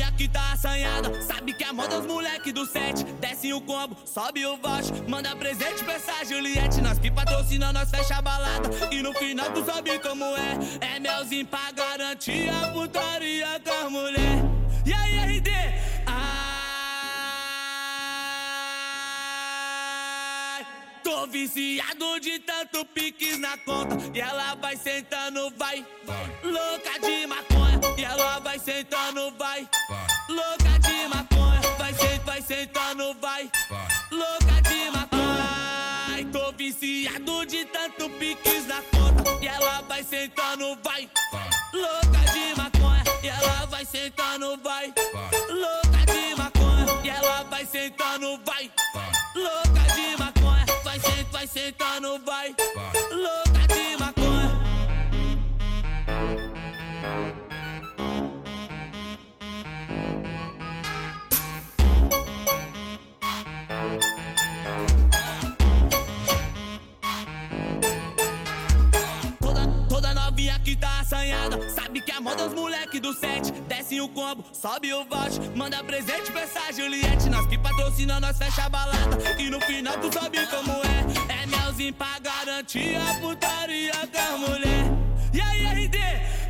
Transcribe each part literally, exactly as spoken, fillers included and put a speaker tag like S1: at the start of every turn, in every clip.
S1: novinha que tá assanhada, sabe que é a mão dos moleque do set. Desce o combo, sobe o voucher, manda presente pra essa Juliette. Nós que patrocina, nós fecha a balada, e no final tu sabe como é. É melzinho pra garantir a putaria com a mulher. E aí, R D? Ai, tô viciado de tanto piques na conta, e ela vai sentando, vai, louca de maconha. E ela vai sentando, vai, louca de maconha. Vai, sent, vai sentando, vai, louca de maconha. Ai, tô viciado de tanto piques na conta, e ela vai sentando, vai, louca de maconha. E ela vai sentando, vai, louca de maconha. E ela vai sentando, vai, louca de maconha. Vai, sent, vai sentando, vai, louca de maconha. Toda novinha que tá assanhada, sabe que é a mão dos moleque do set. Desce o combo, sobe o voucher, manda presente pra essa Juliette. Nós que patrocina, nós fecha a balada, e no final tu sabe como é. É melzinho pra garantir a putaria com a mulher. E aí, R D?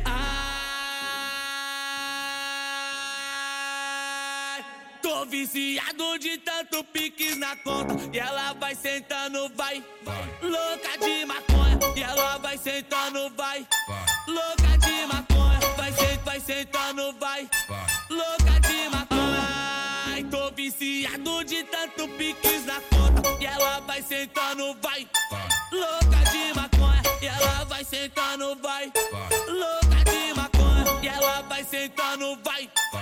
S1: Ai, tô viciado de tanto piques na conta, e ela vai sentando, vai, louca de maconha. E ela vai sentando, vai, louca de maconha. Vai, sent, vai sentando, vai, louca de maconha. Ai, tô viciado de tanto piques na conta, e ela vai sentando, vai, louca de maconha. E ela vai sentando, vai, louca de maconha. E ela vai sentando, vai.